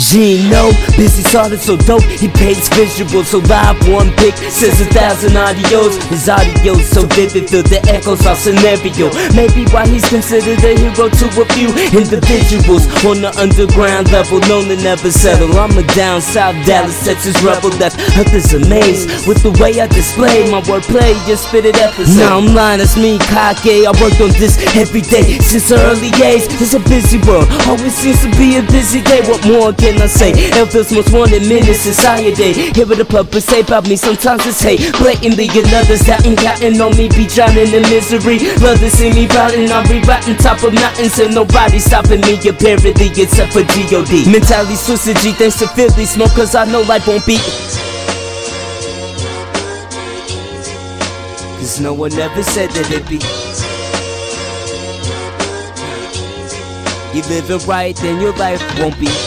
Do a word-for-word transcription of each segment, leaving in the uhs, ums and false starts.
Gino, busy started so dope, he paints visuals. So live one pic says a thousand audios. His audio so vivid, feel the echoes of scenario. Maybe why he's considered a hero to a few individuals on the underground level, known to never settle. I'm a down south Dallas, Texas rebel that's others amazed with the way I display my wordplay. Just spit it episode. Now I'm lying, it's me, Kake. I worked on this every day since the early age. It's a busy world, always seems to be a busy day. What more can I say? It feels most wanted men in society. Hear what the public say about me, sometimes it's hate blatantly, and others that ain't gotten on me be drowning in misery. Love to see me riding, I'm rewriting top of mountains and nobody stopping me apparently except for G O D. Mentality twisted G thanks to Philly smoke, cause I know life won't be. Cause no one ever said that it'd be. You living right, then your life won't be.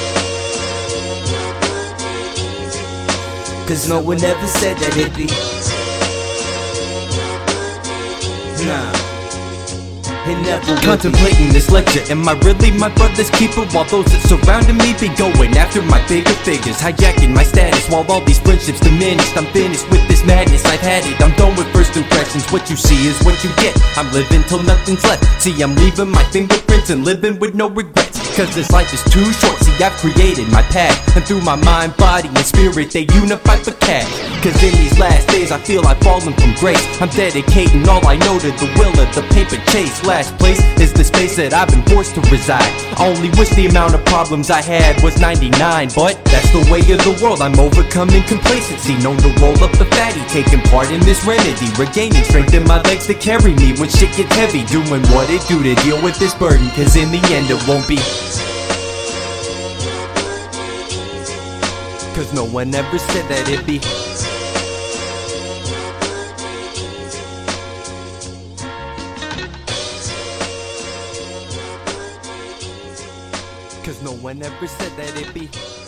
Cause no one ever said that it'd be. Nah, it never would. Contemplating this lecture, am I really my brother's keeper? While those that surrounded me be going after my bigger figures, hijacking my status while all these friendships diminished. I'm finished with this madness, I've had it. I'm done with first impressions. What you see is what you get. I'm living till nothing's left. See, I'm leaving my fingerprints and living with no regrets. Cause this life is too short. See, I've created my path, and through my mind, body, and spirit they unify for cash. Cause in these last days I feel I've fallen from grace. I'm dedicating all I know to the will of the paper chase. Last place is the space that I've been forced to reside. I only wish the amount of problems I had was ninety-nine, but that's the way of the world. I'm overcoming complacency, known to roll up the fatty, taking part in this remedy, regaining strength in my legs to carry me when shit gets heavy, doing what it do to deal with this burden. Cause in the end it won't be. Cause no one ever said that it'd be. Cause no one ever said that it'd be.